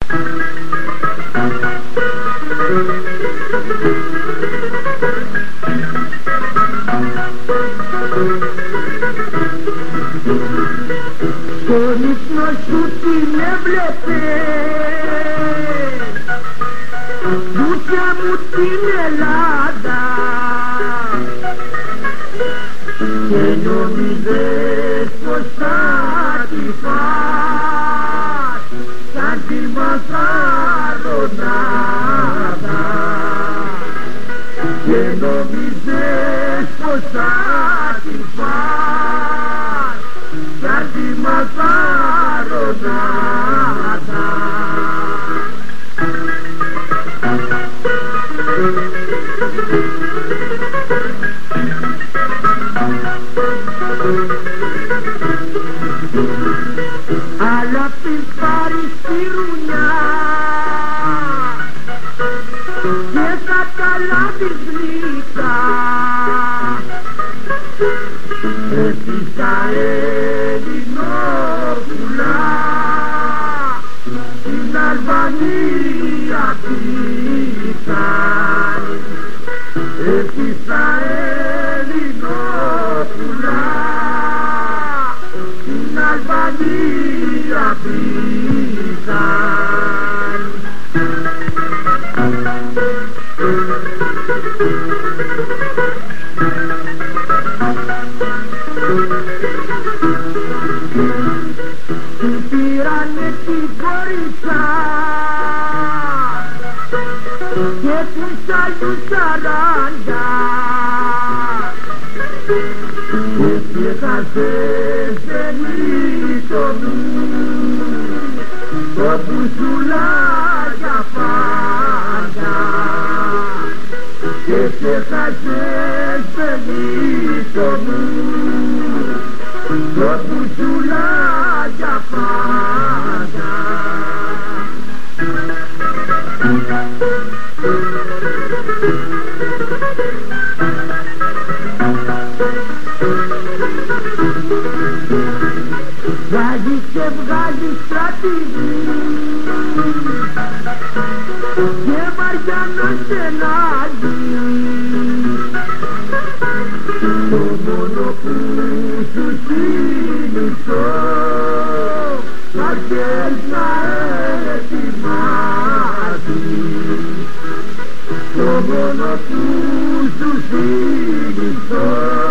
Στον ύπνο σου την έβλεπες, δούτια μου την Ελλάδα, και νομίζες πως θα τη φας σαν την μακαρονάδα, και νομίζες πως θα τη φας σαν την μακαρονάδα. Αλλά πριν πάρεις τη ρουνιά και θα καλάβεις γλυκά, εσύ τα Ελληνόπουλα στην Αλβανία πήγαν, εσύ τα Ελληνόπουλα στην Αλβανία πήγαν. Την πήρανε την κορίτσια και τους άλλους 40, και έχασες το νου, το μπουσουλά για πάντα, και έχασες το νου, το μπουσουλά για πάντα. Βγάζεις και βγάζεις στρατηγή και βαριανό στενάζει, το μόνο που σου συνιστώ αρχές να ετοιμάζεις, το μόνο που σου συνιστώ